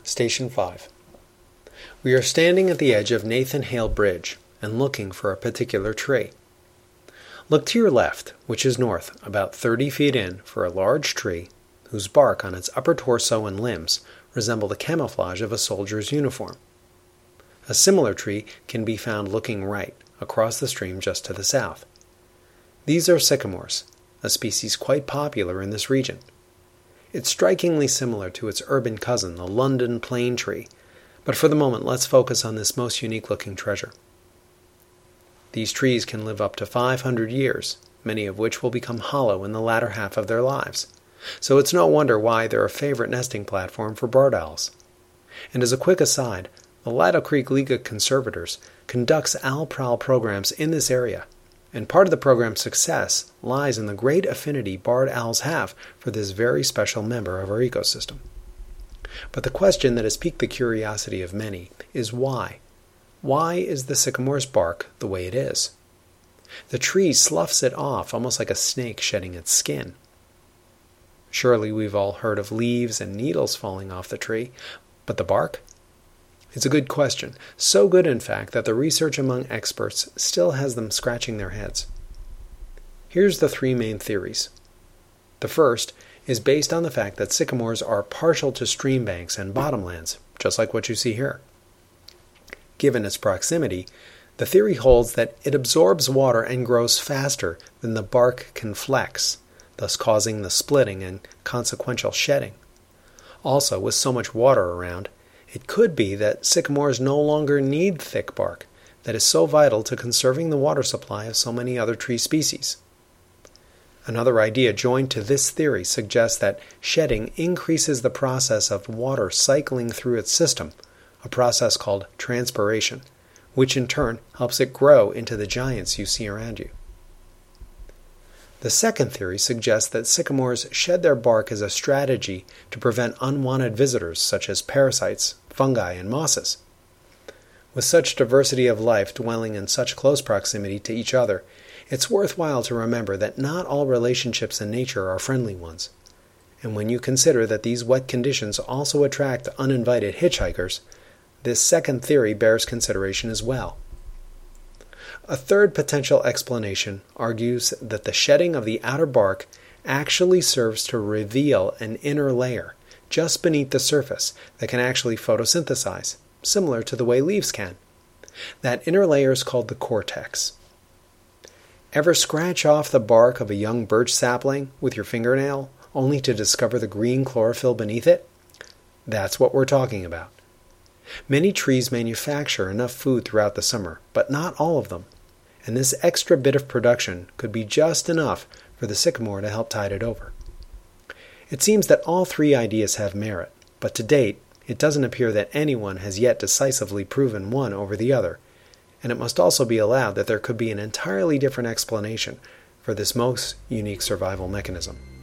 Station 5. We are standing at the edge of Nathan Hale Bridge and looking for a particular tree. Look to your left, which is north, about 30 feet in, for a large tree whose bark on its upper torso and limbs resemble the camouflage of a soldier's uniform. A similar tree can be found looking right, across the stream just to the south. These are sycamores, a species quite popular in this region. It's strikingly similar to its urban cousin, the London plane tree, but for the moment let's focus on this most unique-looking treasure. These trees can live up to 500 years, many of which will become hollow in the latter half of their lives, so it's no wonder why they're a favorite nesting platform for barred owls. And as a quick aside, the Lido Creek League of Conservators conducts owl prowl programs in this area, and part of the program's success lies in the great affinity barred owls have for this very special member of our ecosystem. But the question that has piqued the curiosity of many is why? Why is the sycamore's bark the way it is? The tree sloughs it off almost like a snake shedding its skin. Surely we've all heard of leaves and needles falling off the tree, but the bark? It's a good question, so good in fact that the research among experts still has them scratching their heads. Here's the three main theories. The first is based on the fact that sycamores are partial to stream banks and bottomlands, just like what you see here. Given its proximity, the theory holds that it absorbs water and grows faster than the bark can flex, thus causing the splitting and consequential shedding. Also, with so much water around, it could be that sycamores no longer need thick bark that is so vital to conserving the water supply of so many other tree species. Another idea joined to this theory suggests that shedding increases the process of water cycling through its system, a process called transpiration, which in turn helps it grow into the giants you see around you. The second theory suggests that sycamores shed their bark as a strategy to prevent unwanted visitors such as parasites, fungi, and mosses. With such diversity of life dwelling in such close proximity to each other, it's worthwhile to remember that not all relationships in nature are friendly ones. And when you consider that these wet conditions also attract uninvited hitchhikers, this second theory bears consideration as well. A third potential explanation argues that the shedding of the outer bark actually serves to reveal an inner layer just beneath the surface that can actually photosynthesize, similar to the way leaves can. That inner layer is called the cortex. Ever scratch off the bark of a young birch sapling with your fingernail only to discover the green chlorophyll beneath it? That's what we're talking about. Many trees manufacture enough food throughout the summer, but not all of them. And this extra bit of production could be just enough for the sycamore to help tide it over. It seems that all three ideas have merit, but to date, it doesn't appear that anyone has yet decisively proven one over the other, and it must also be allowed that there could be an entirely different explanation for this most unique survival mechanism.